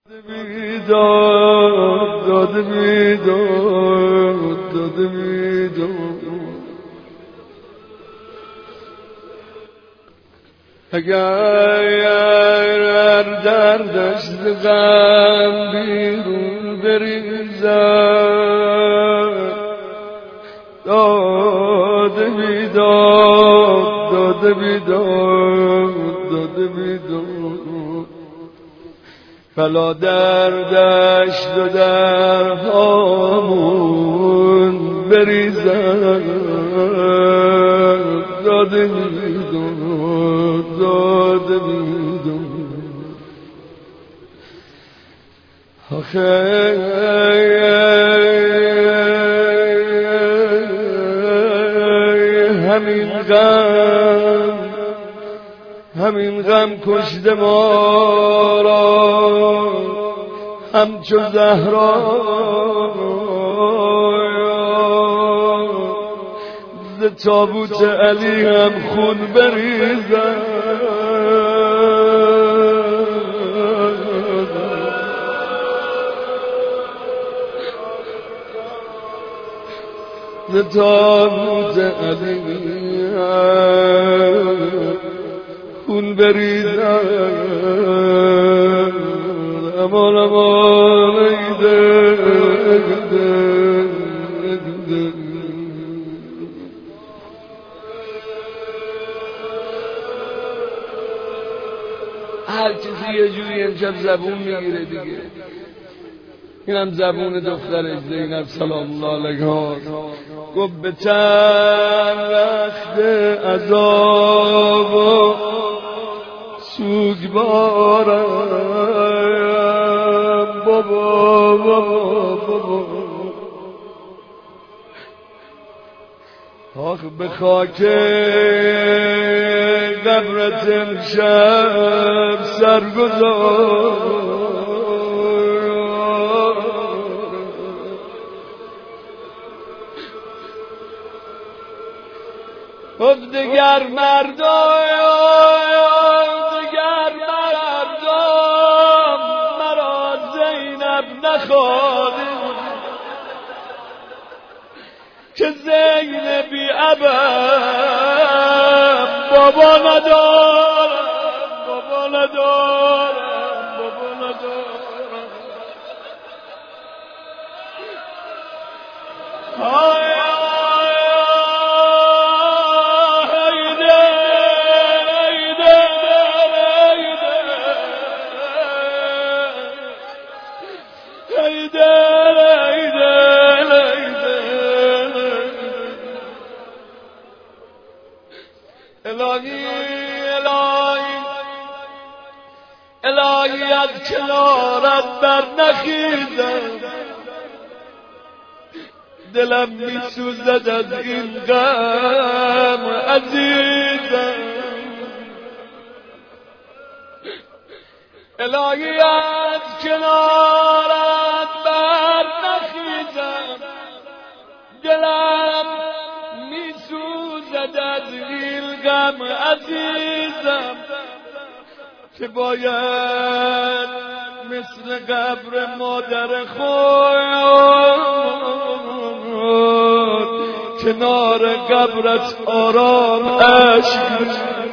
بیداد داد بیداد داد بیداد اگر در دشت غم بیرون بریزد داد بیداد داد بیداد داد بیداد فلا در دشت و در هامون بریزد داد بیداد داد بیداد آخه همین غم کشته ما را همچو زهرا ز تابوت علی هم خون بریزد ز تابوت علی خون بریزد امان امان ایده هر کسی یه جوری امشب زبون میگیره دیگه. اینم زبون دختر زینب سلام الله علیها گفت به چند وقت عذاب و سوگوارم بابا بابا بابا آخ به خاک قبرت امشب سرگذار دیگر مردم مرا زینب نخواهد که زینبی ابم بابا ندارم بابا ندارم بابا ندارم الهی از کنارت بر نخیزم دلم می سوزد از این غم عزیزم الهی از کنارت بر نخیزم دلم می سوزد از این غم عزیزم که باید مثل قبر مادر خود کنار قبرت آرام اشک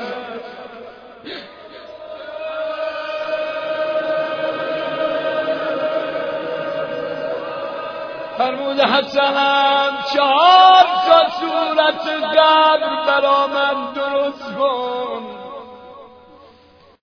فرمود حسنم 4 تا صورت قبر برا من